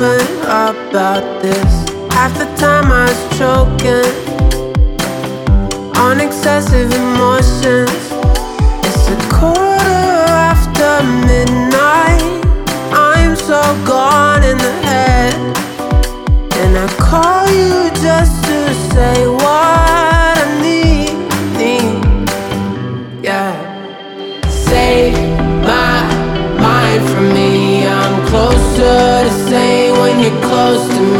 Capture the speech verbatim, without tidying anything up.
open about this. Half the time I was choking on excessive emotions. It's a quarter after midnight. I'm so gone in the head, and I call you just to say what I need, need, yeah. Save my mind from me. I'm closer to say when you're close to me.